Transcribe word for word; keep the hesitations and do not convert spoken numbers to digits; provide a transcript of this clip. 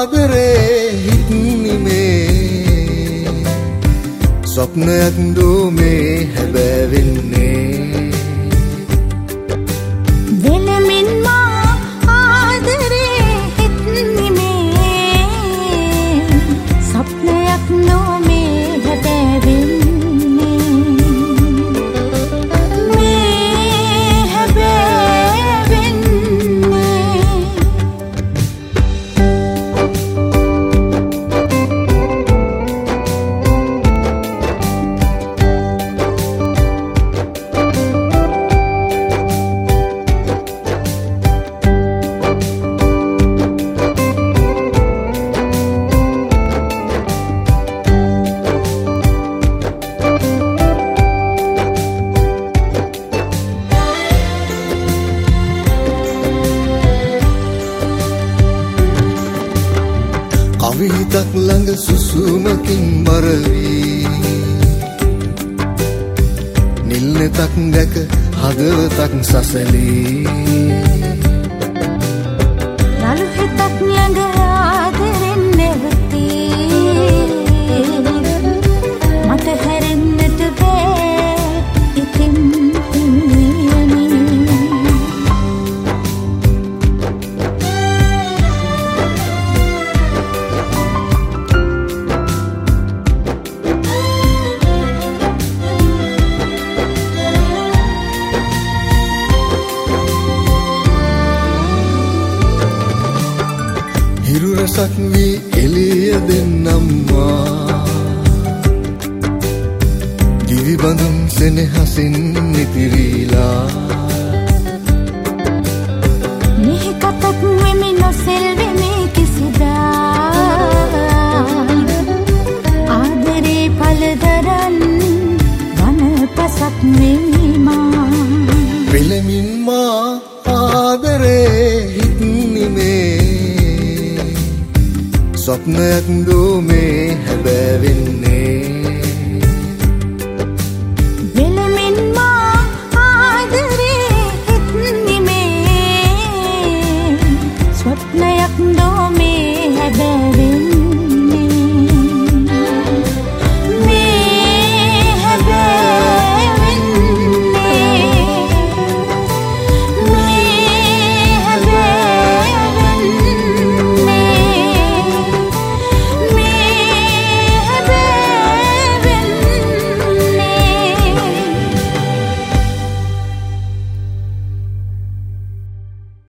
ආදරේ හිත්නිමේ ස්වප්නයක් දෝමේ හැබැවෙන්නේ වෙනමින් මා ආදරේ හිත්නිමේ ස්වප්නයක් නොමේ හැබැවෙන්නේ කවිතක් ළඟ සුසුමකින් මරවී නිල්නතක් දැක හදවතක් සසලී නළු හිතක් ළඟ ආදරෙන් නැවතී මට හැරෙන්නට බෑ ඉතින් හිරු රසක් වී එළිය දෙන්නම්මා දිවි බඳුන් සෙනෙහසින් නිතිරීලා මිහි කතක් වෙමි නොසෙල්වෙමි කිසිදා ආදරේ පළදරන් වන පසක් වෙමි මා පෙළමින් මා ආදරේ හිත්නිමේ ස්වප්නයක් දෝමේ හැබැවෙන්නේ